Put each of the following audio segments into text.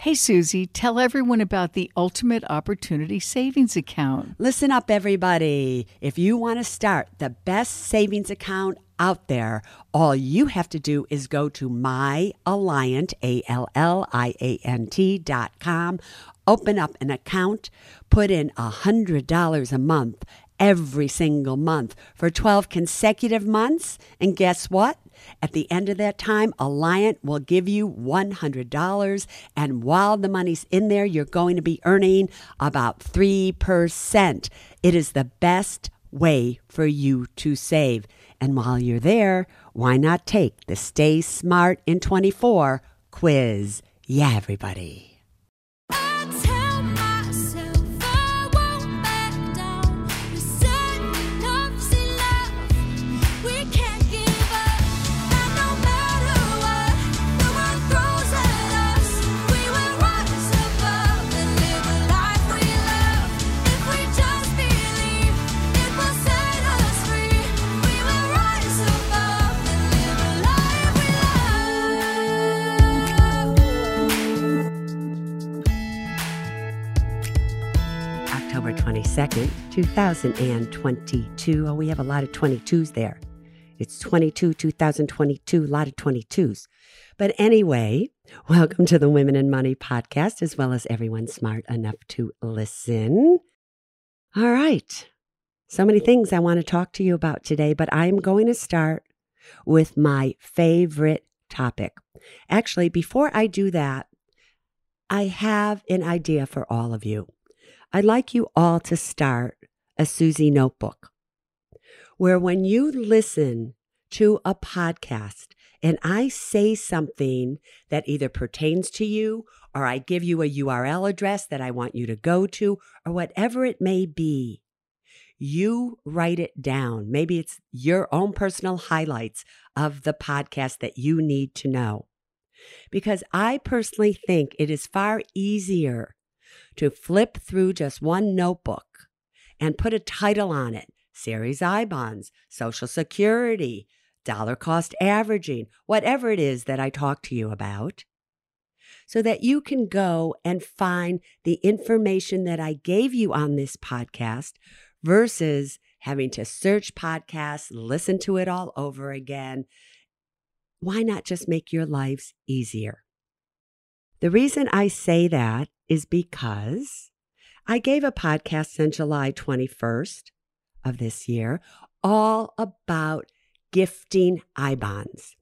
Hey, Susie, tell everyone about the Ultimate Opportunity Savings Account. Listen up, everybody. If you want to start the best savings account out there, all you have to do is go to myalliant, ALLIANT.com, open up an account, put in $100 a month every single month for 12 consecutive months, and guess what? At the end of that time, Alliant will give you $100, and while the money's in there, you're going to be earning about 3%. It is the best way for you to save. And while you're there, why not take the Stay Smart in 24 quiz? Yeah, everybody. October 22nd, 2022. Oh, we have a lot of 22s there. It's 2022, a lot of 22s. But anyway, welcome to the Women in Money podcast, as well as everyone smart enough to listen. All right. So many things I want to talk to you about today, but I'm going to start with my favorite topic. Actually, before I do that, I have an idea for all of you. I'd like you all to start a Susie notebook where when you listen to a podcast and I say something that either pertains to you or I give you a URL address that I want you to go to or whatever it may be, you write it down. Maybe it's your own personal highlights of the podcast that you need to know. Because I personally think it is far easier to flip through just one notebook and put a title on it, Series I bonds, Social Security, dollar cost averaging, whatever it is that I talk to you about, so that you can go and find the information that I gave you on this podcast versus having to search podcasts, listen to it all over again. Why not just make your lives easier? The reason I say that is because I gave a podcast on July 21st of this year all about gifting I-bonds.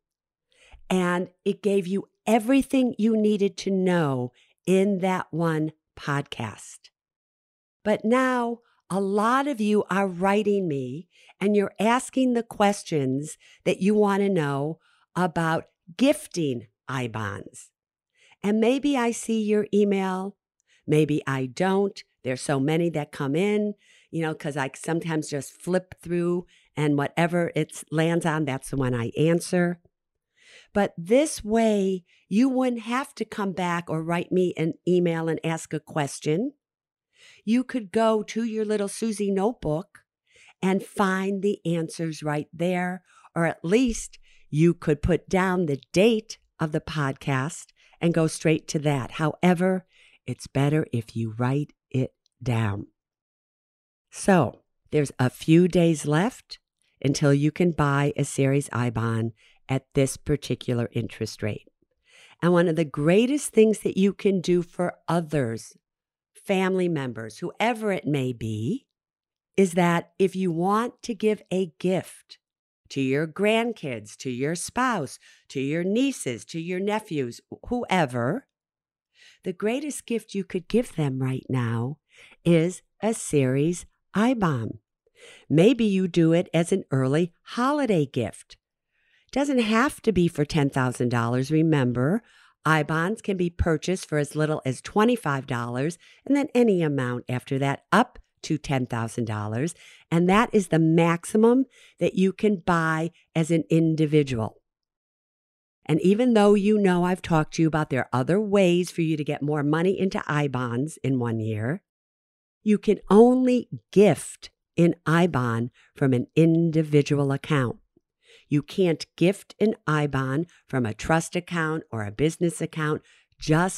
And it gave you everything you needed to know in that one podcast. But now a lot of you are writing me and you're asking the questions that you want to know about gifting I-bonds. And maybe I see your email, maybe I don't. There's so many that come in, because I sometimes just flip through and whatever it lands on, that's the one I answer. But this way, you wouldn't have to come back or write me an email and ask a question. You could go to your little Susie notebook and find the answers right there, or at least you could put down the date of the podcast and go straight to that. However, it's better if you write it down. So there's a few days left until you can buy a Series I bond at this particular interest rate. And one of the greatest things that you can do for others, family members, whoever it may be, is that if you want to give a gift to your grandkids, to your spouse, to your nieces, to your nephews, whoever, the greatest gift you could give them right now is a Series I bond. Maybe you do it as an early holiday gift. Doesn't have to be for $10,000. Remember, I bonds can be purchased for as little as $25 and then any amount after that up to $10,000. And that is the maximum that you can buy as an individual. And even though I've talked to you about there are other ways for you to get more money into I bonds in 1 year, you can only gift an I bond from an individual account. You can't gift an I bond from a trust account or a business account. Just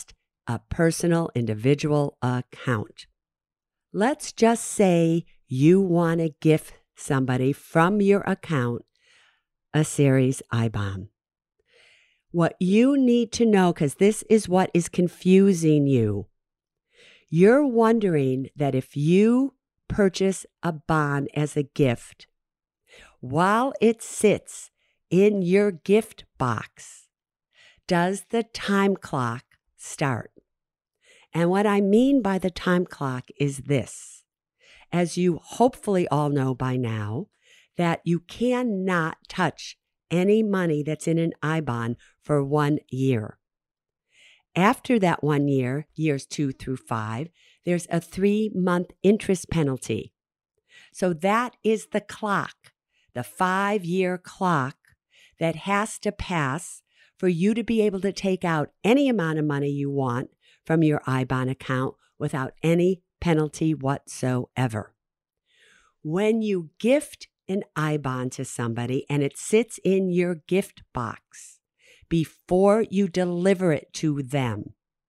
a personal individual account. Let's just say you want to gift somebody from your account a Ceres IBAN. What you need to know, because this is what is confusing you, you're wondering that if you purchase a bond as a gift, while it sits in your gift box, does the time clock start? And what I mean by the time clock is this. As you hopefully all know by now, that you cannot touch any money that's in an IBAN for 1 year. After that 1 year, years 2 through 5, there's a 3-month interest penalty. So that is the clock, the 5-year clock that has to pass for you to be able to take out any amount of money you want from your IBAN account without any penalty whatsoever. When you gift an IBAN to somebody and it sits in your gift box before you deliver it to them,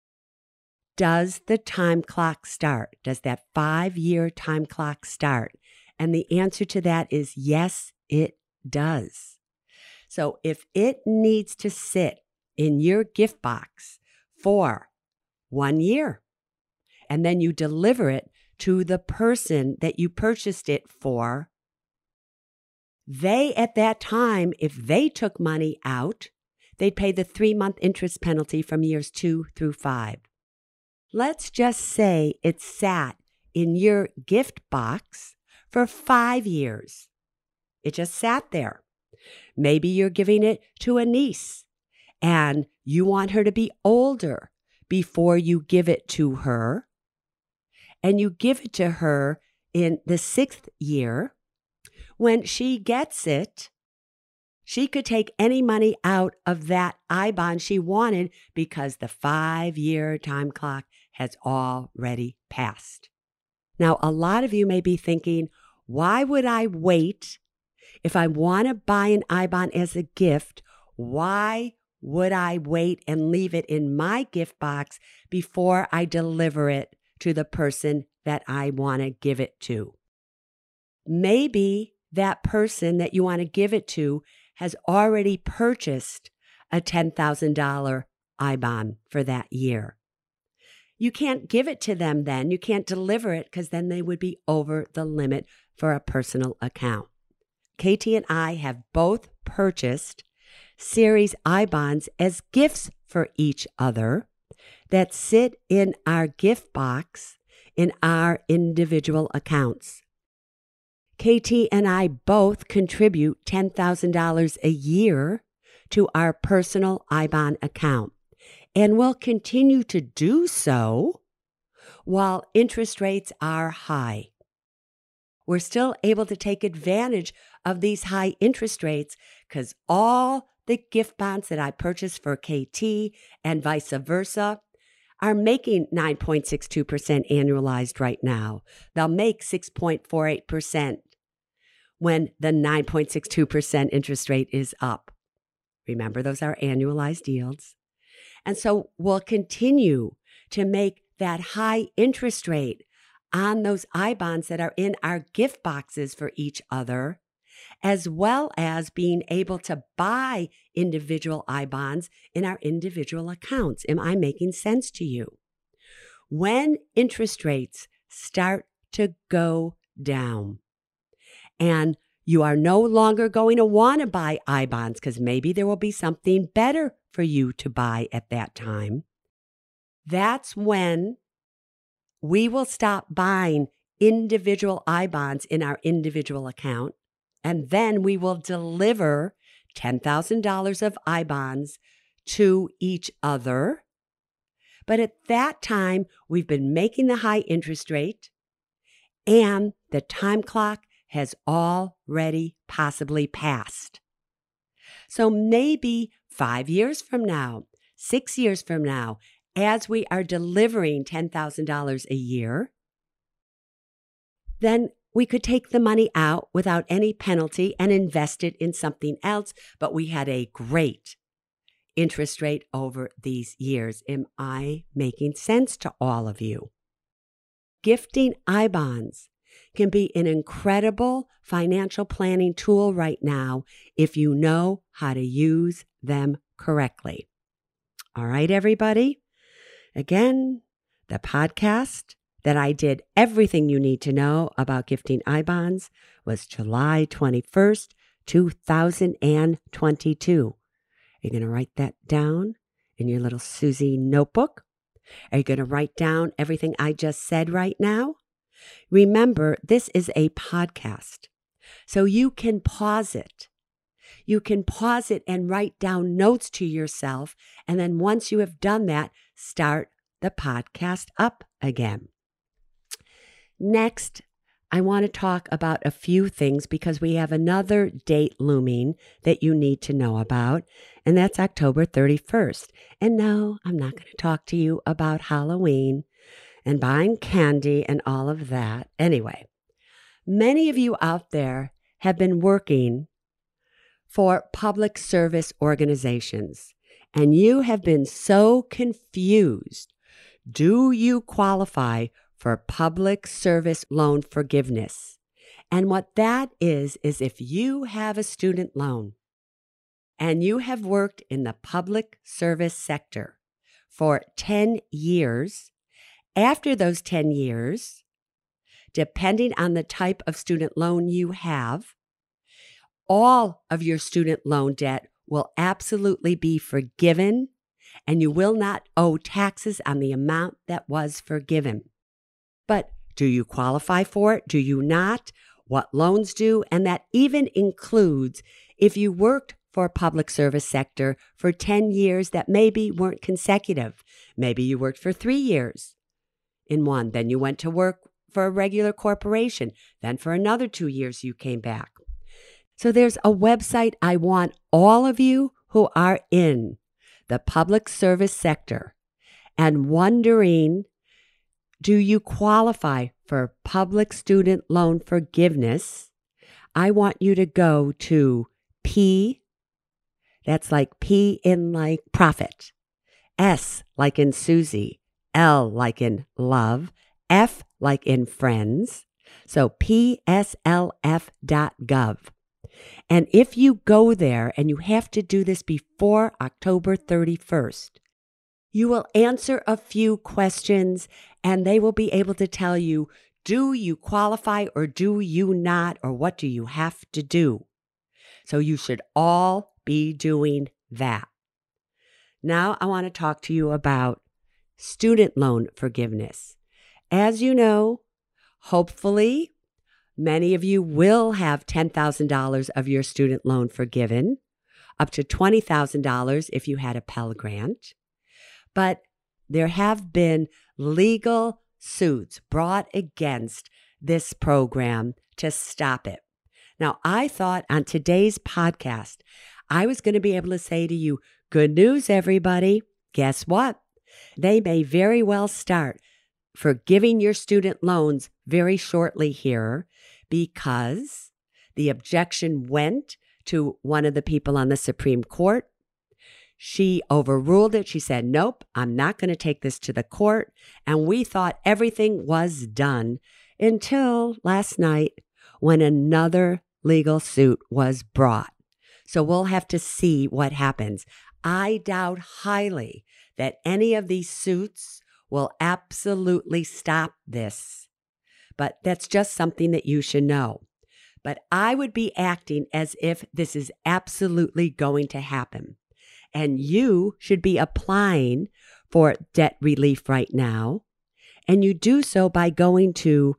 does the time clock start? Does that 5-year time clock start? And the answer to that is yes, it does. So if it needs to sit in your gift box for 1 year, and then you deliver it to the person that you purchased it for, they at that time, if they took money out, they'd pay the 3-month interest penalty from years 2 through 5. Let's just say it sat in your gift box for 5 years. It just sat there. Maybe you're giving it to a niece and you want her to be older before you give it to her. And you give it to her in the 6th year. When she gets it, she could take any money out of that IBAN she wanted because the 5-year time clock has already passed. Now, a lot of you may be thinking, why would I wait? If I want to buy an IBAN as a gift, why would I wait and leave it in my gift box before I deliver it to the person that I want to give it to? Maybe that person that you want to give it to has already purchased a $10,000 IBAN for that year. You can't give it to them then. You can't deliver it because then they would be over the limit for a personal account. Katie and I have both purchased Ceres IBANs as gifts for each other that sit in our gift box in our individual accounts. Katie and I both contribute $10,000 a year to our personal IBAN account, and will continue to do so while interest rates are high. We're still able to take advantage of these high interest rates because all the gift bonds that I purchased for KT and vice versa are making 9.62% annualized right now. They'll make 6.48% when the 9.62% interest rate is up. Remember, those are annualized yields. And so we'll continue to make that high interest rate on those IBANs that are in our gift boxes for each other, as well as being able to buy individual IBANs in our individual accounts. Am I making sense to you? When interest rates start to go down and you are no longer going to want to buy IBANs because maybe there will be something better for you to buy at that time, that's when we will stop buying individual IBANs in our individual account, and then we will deliver $10,000 of IBANs to each other. But at that time, we've been making the high interest rate, and the time clock has already possibly passed. So maybe 5 years from now, 6 years from now, as we are delivering $10,000 a year, then we could take the money out without any penalty and invest it in something else, but we had a great interest rate over these years. Am I making sense to all of you? Gifting I-bonds can be an incredible financial planning tool right now if you know how to use them correctly. All right, everybody. Again, the podcast that I did everything you need to know about gifting I-bonds was July 21st, 2022. Are you going to write that down in your little Susie notebook? Are you going to write down everything I just said right now? Remember, this is a podcast, so you can pause it. You can pause it and write down notes to yourself, and then once you have done that, start the podcast up again. Next, I want to talk about a few things because we have another date looming that you need to know about, and that's October 31st. And no, I'm not going to talk to you about Halloween and buying candy and all of that. Anyway, many of you out there have been working for public service organizations, and you have been so confused. Do you qualify for public service loan forgiveness? And what that is if you have a student loan and you have worked in the public service sector for 10 years, after those 10 years, depending on the type of student loan you have, all of your student loan debt will absolutely be forgiven, and you will not owe taxes on the amount that was forgiven. But do you qualify for it? Do you not? What loans do? And that even includes if you worked for a public service sector for 10 years that maybe weren't consecutive. Maybe you worked for 3 years in one, then you went to work for a regular corporation, then for another 2 years you came back. So there's a website I want all of you who are in the public service sector and wondering, do you qualify for public student loan forgiveness? I want you to go to P, that's like P in like profit, S like in Susie, L like in love, F like in friends. So pslf.gov. And if you go there, and you have to do this before October 31st, you will answer a few questions and they will be able to tell you, do you qualify or do you not, or what do you have to do? So you should all be doing that. Now I want to talk to you about student loan forgiveness. As you know, hopefully, many of you will have $10,000 of your student loan forgiven, up to $20,000 if you had a Pell Grant. But there have been legal suits brought against this program to stop it. Now, I thought on today's podcast, I was going to be able to say to you, good news, everybody. Guess what? They may very well start forgiving your student loans very shortly here, because the objection went to one of the people on the Supreme Court. She overruled it. She said, nope, I'm not going to take this to the court. And we thought everything was done until last night when another legal suit was brought. So we'll have to see what happens. I doubt highly that any of these suits will absolutely stop this. But that's just something that you should know. But I would be acting as if this is absolutely going to happen. And you should be applying for debt relief right now. And you do so by going to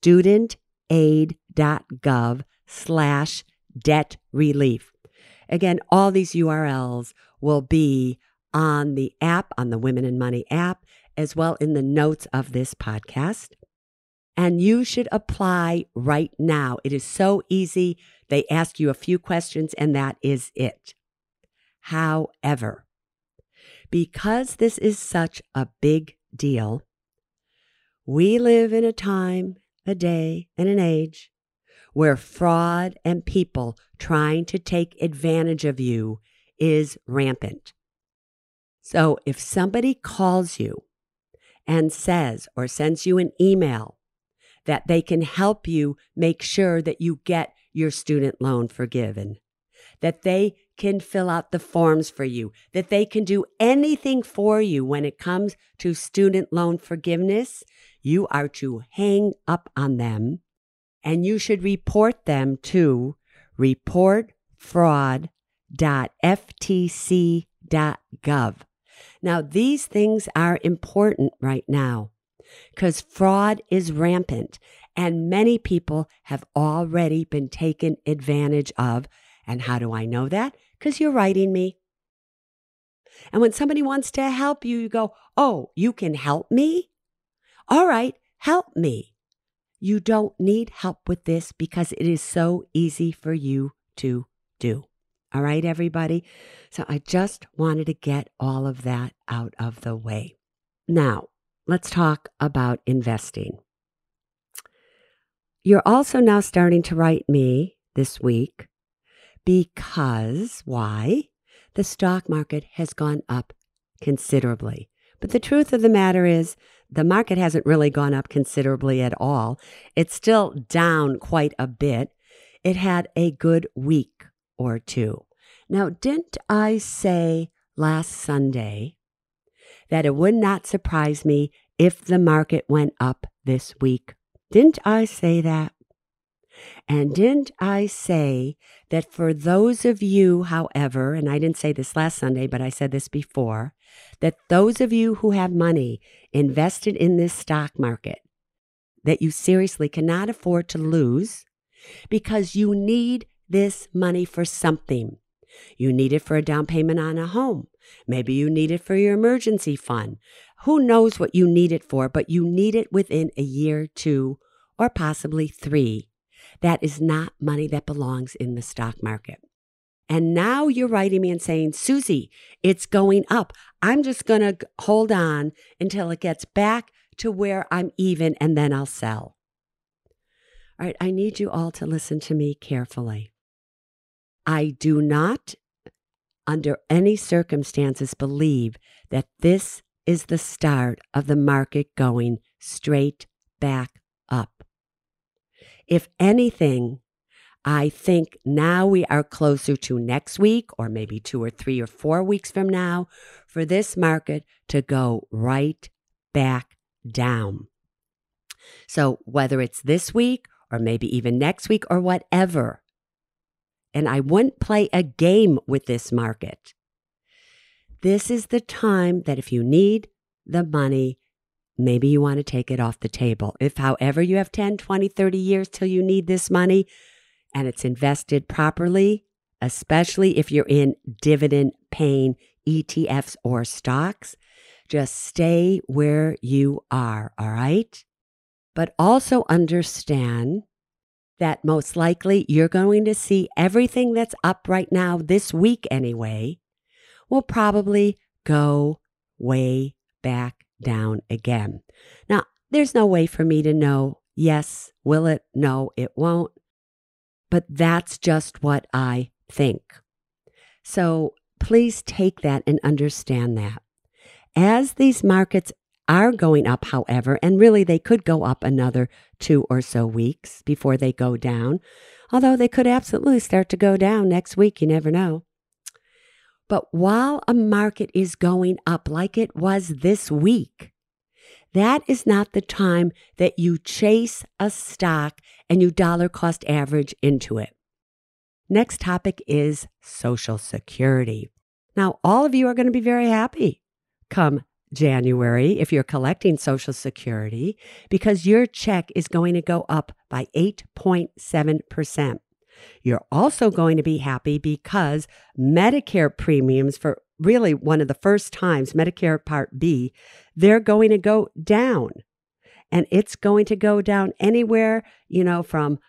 studentaid.gov/debt relief. Again, all these URLs will be on the app, on the Women in Money app, as well in the notes of this podcast. And you should apply right now. It is so easy. They ask you a few questions and that is it. However, because this is such a big deal, we live in a time, a day, and an age where fraud and people trying to take advantage of you is rampant. So if somebody calls you and says or sends you an email that they can help you make sure that you get your student loan forgiven, that they can fill out the forms for you, that they can do anything for you when it comes to student loan forgiveness, you are to hang up on them and you should report them to reportfraud.ftc.gov. Now, these things are important right now because fraud is rampant and many people have already been taken advantage of. And how do I know that? Because you're writing me. And when somebody wants to help you, you go, oh, you can help me? All right, help me. You don't need help with this because it is so easy for you to do. All right, everybody? So I just wanted to get all of that out of the way. Now, let's talk about investing. You're also now starting to write me this week because, why? The stock market has gone up considerably. But the truth of the matter is, the market hasn't really gone up considerably at all. It's still down quite a bit. It had a good week or two. Now, didn't I say last Sunday that it would not surprise me if the market went up this week? Didn't I say that? And didn't I say that for those of you, however, and I didn't say this last Sunday, but I said this before, that those of you who have money invested in this stock market, that you seriously cannot afford to lose because you need this money for something. You need it for a down payment on a home. Maybe you need it for your emergency fund. Who knows what you need it for, but you need it within a year, 2, or possibly 3. That is not money that belongs in the stock market. And now you're writing me and saying, Susie, it's going up. I'm just going to hold on until it gets back to where I'm even and then I'll sell. All right, I need you all to listen to me carefully. I do not, under any circumstances, believe that this is the start of the market going straight back up. If anything, I think now we are closer to next week or maybe 2 or 3 or 4 weeks from now for this market to go right back down. So whether it's this week or maybe even next week or whatever, and I wouldn't play a game with this market. This is the time that if you need the money, maybe you want to take it off the table. If, however, you have 10, 20, 30 years till you need this money and it's invested properly, especially if you're in dividend-paying ETFs or stocks, just stay where you are, all right? But also understand that most likely you're going to see everything that's up right now this week anyway will probably go way back down again. Now, there's no way for me to know, yes, will it? No, it won't. But that's just what I think. So please take that and understand that. As these markets are going up, however, and really they could go up another 2 or so weeks before they go down, although they could absolutely start to go down next week, you never know. But while a market is going up like it was this week, that is not the time that you chase a stock and you dollar cost average into it. Next topic is Social Security. Now, all of you are going to be very happy come January if you're collecting Social Security because your check is going to go up by 8.7%. You're also going to be happy because Medicare premiums for really one of the first times, Medicare Part B, they're going to go down. And it's going to go down anywhere, from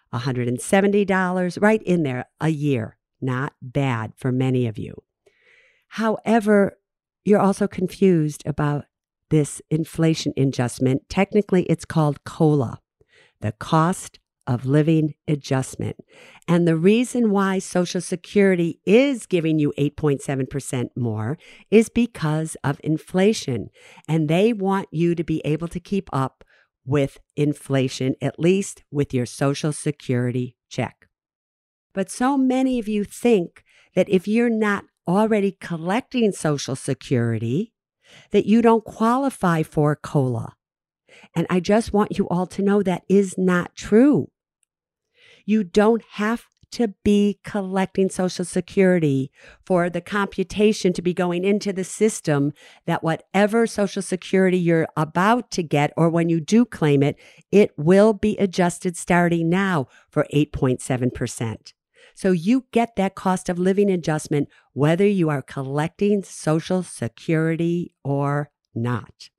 $170 right in there a year. Not bad for many of you. However, you're also confused about this inflation adjustment. Technically, it's called COLA, the cost of living adjustment. And the reason why Social Security is giving you 8.7% more is because of inflation. And they want you to be able to keep up with inflation, at least with your Social Security check. But so many of you think that if you're not already collecting Social Security, that you don't qualify for COLA. And I just want you all to know that is not true. You don't have to be collecting Social Security for the computation to be going into the system that whatever Social Security you're about to get, or when you do claim it, it will be adjusted starting now for 8.7%. So you get that cost of living adjustment whether you are collecting Social Security or not.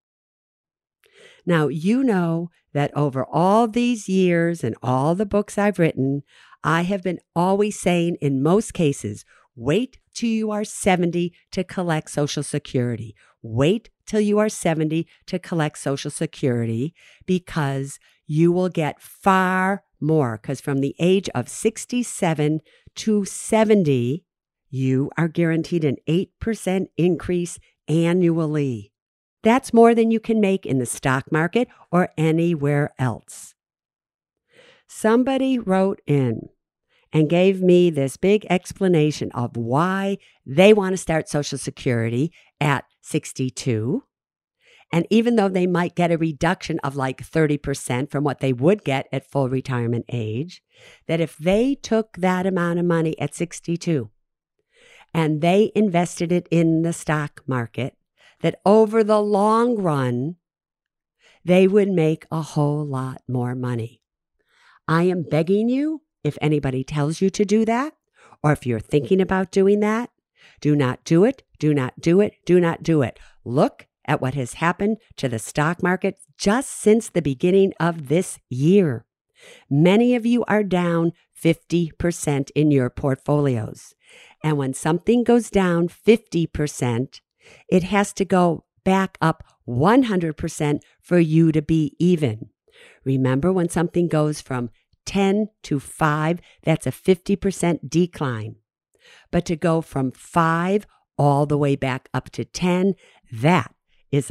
Now, you know that over all these years and all the books I've written, I have been always saying in most cases, wait till you are 70 to collect Social Security. Wait till you are 70 to collect Social Security because you will get far more. Because from the age of 67 to 70, you are guaranteed an 8% increase annually. That's more than you can make in the stock market or anywhere else. Somebody wrote in and gave me this big explanation of why they want to start Social Security at 62. And even though they might get a reduction of like 30% from what they would get at full retirement age, that if they took that amount of money at 62 and they invested it in the stock market, that over the long run, they would make a whole lot more money. I am begging you, if anybody tells you to do that, or if you're thinking about doing that, do not do it, do not do it, do not do it. Look at what has happened to the stock market just since the beginning of this year. Many of you are down 50% in your portfolios. And when something goes down 50%, it has to go back up 100% for you to be even. Remember, when something goes from 10 to 5, that's a 50% decline. But to go from 5 all the way back up to 10, that is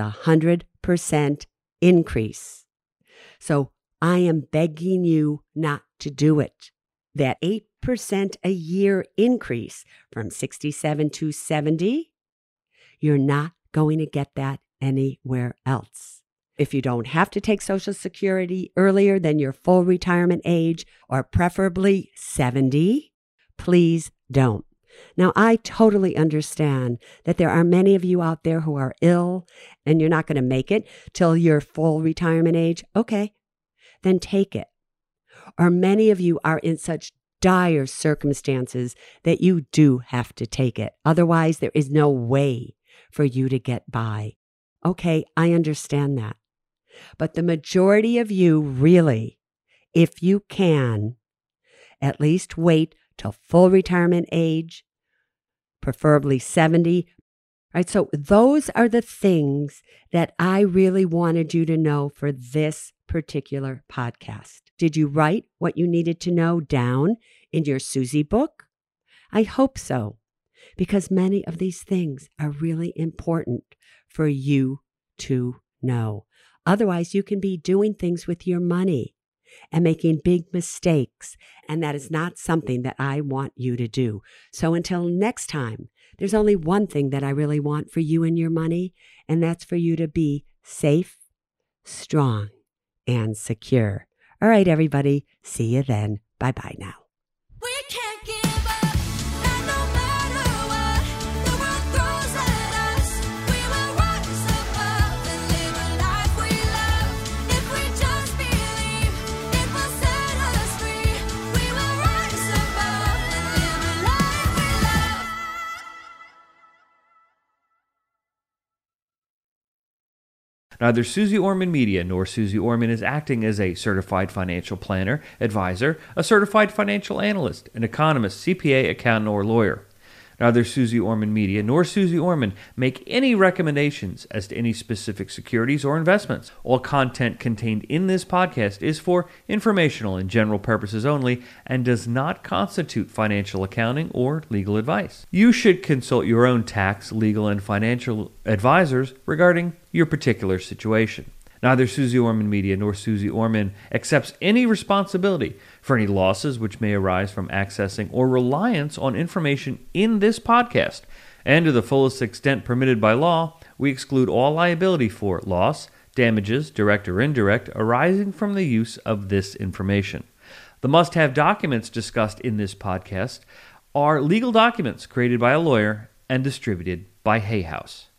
100% increase. So I am begging you not to do it. That 8% a year increase from 67 to 70, you're not going to get that anywhere else. If you don't have to take Social Security earlier than your full retirement age, or preferably 70, please don't. Now, I totally understand that there are many of you out there who are ill and you're not going to make it till your full retirement age. Okay, then take it. Or many of you are in such dire circumstances that you do have to take it. Otherwise, there is no way for you to get by. Okay, I understand that. But the majority of you really, if you can, at least wait till full retirement age, preferably 70. Right, so those are the things that I really wanted you to know for this particular podcast. Did you write what you needed to know down in your Susie book? I hope so, because many of these things are really important for you to know. Otherwise, you can be doing things with your money and making big mistakes, and that is not something that I want you to do. So until next time, there's only one thing that I really want for you and your money, and that's for you to be safe, strong, and secure. All right, everybody. See you then. Bye-bye now. We can't give up, and no matter what the world throws at us, we will rise above and live a life we love. If we just believe, it will set us free. We will rise above and live a life we love. Neither Susie Orman Media nor Susie Orman is acting as a certified financial planner, advisor, a certified financial analyst, an economist, CPA, accountant, or lawyer. Neither Susie Orman Media nor Susie Orman make any recommendations as to any specific securities or investments. All content contained in this podcast is for informational and general purposes only and does not constitute financial accounting or legal advice. You should consult your own tax, legal, and financial advisors regarding your particular situation. Neither Susie Orman Media nor Susie Orman accepts any responsibility for any losses which may arise from accessing or reliance on information in this podcast. And to the fullest extent permitted by law, we exclude all liability for loss, damages, direct or indirect, arising from the use of this information. The must-have documents discussed in this podcast are legal documents created by a lawyer and distributed by Hay House.